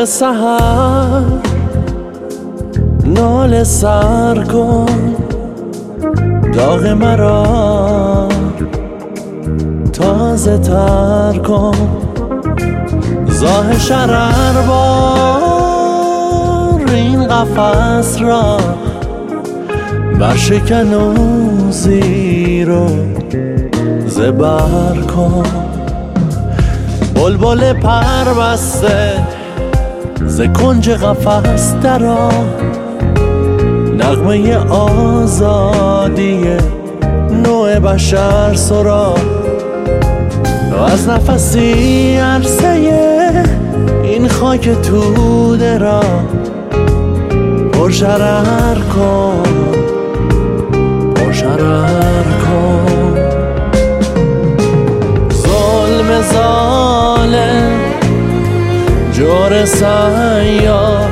موقع سحر ناله سر کن، داغ مرا تازه تر کن، زاه شرر بار این قفس را برشکن و زیر و زبر کن. بلبل پر بسته ز کنج قفس درآ، نغمه آزادی نوع بشر سرا، و از نفسی عرصه این خاک توده را پرشرر کن، پرشرر کن. ظلم ظالم جور سیاه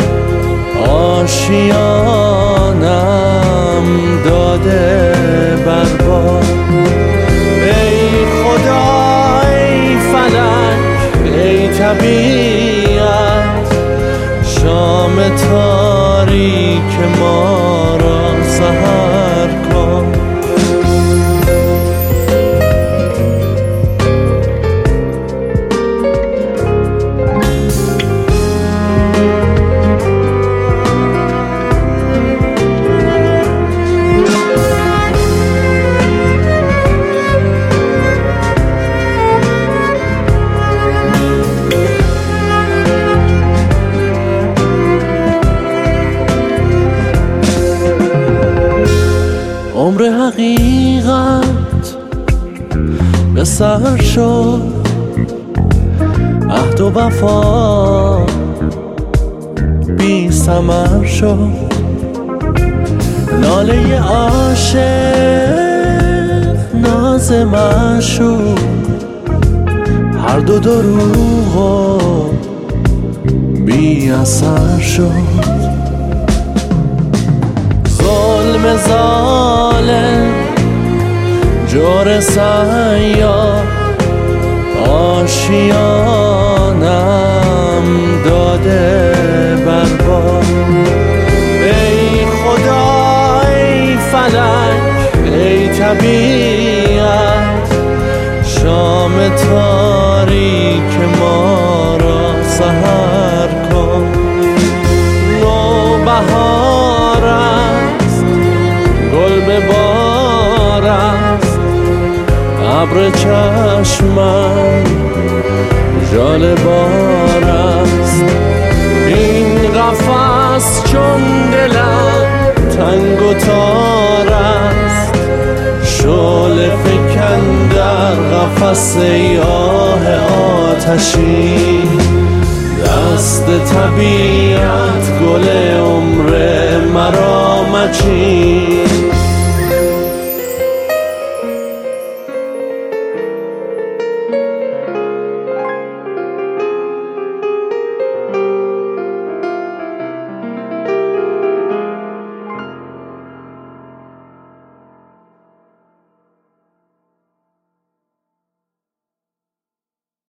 آشیانم داده برباد. ای خدا ای فلک ای طبیعت، شام تاریک ما را سحر کن. عمر حقیقت به سر شد، عهد و وفا بی ثمر شد، ناله عاشق ناز معشوق هر دو دروغ و بی اثر شد. ظلم ظالم جور سیاه آشیانم داده برباد. ای خدا ای فلک ای طبیعت، شام تاریک ما را سحر کن. نوبهار است گل به بار است، ابر چشمم ژاله بار است. این قفس چون دلم تنگ و تار است، شعله فکن در قفس آه آتشی. دست طبیعت گل عمر مرا مچین،